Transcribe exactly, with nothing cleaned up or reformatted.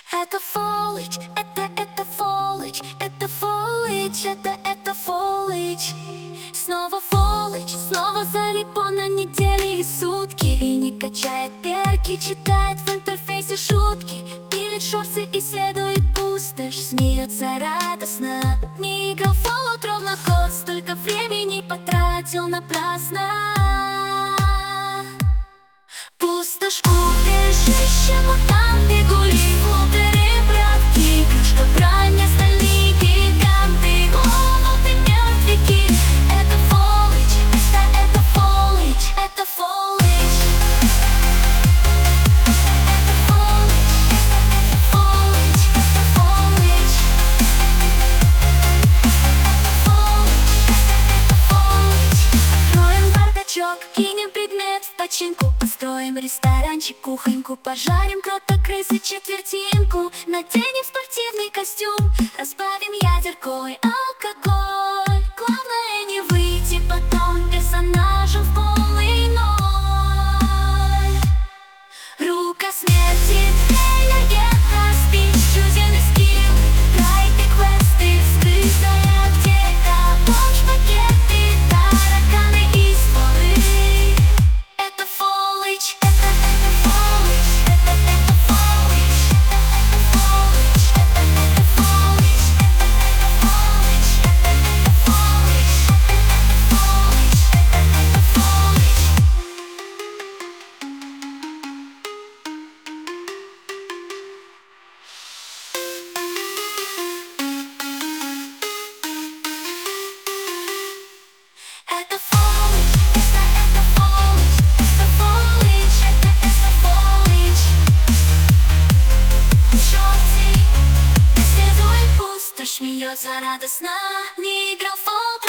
Это фолич, это, это фолич, это фолич, это, это фолич. Снова фолич, снова залип на недели и сутки. И не качает перки, читает в интерфейсе шутки. Пилит шорсы, исследует пустошь, смеется радостно. Не играл в Fallout ровно год, столько времени потратил напрасно. Пустошь, убежище, мутанты, гули, лутеры, братки, игрушка, броня, стальные гиганты, молоты, мертвяки. Это фолич, это, это фолич, это фолич. Это фолич, это фолич, это фолич. Это фолич, это фолич. Откроем бардачок, кинем предмет в починку. Построим ресторанчик, кухоньку, пожарим крота, крысы, четвертинку. Наденем спортивный костюм, разбавим ядерку и алкоголь. Главное не выйти потом персонажем в полный ноль. Рука смерти, трейлер, распить, чудесный скилл. Гайды, квесты, скрытая аптека, бомж-пакеты, тараканы и споры. Это фолич, это, это фолич, это, это фолич, это, это фолич, это, это фолич, это, это фолич, это, это фолич, это, это фолич, это фолич. Это фолич, это, это фолич, это, это фолич, это, это фолич. Шорти, исследует пустошь, смеется радостно. Не играл в Fallout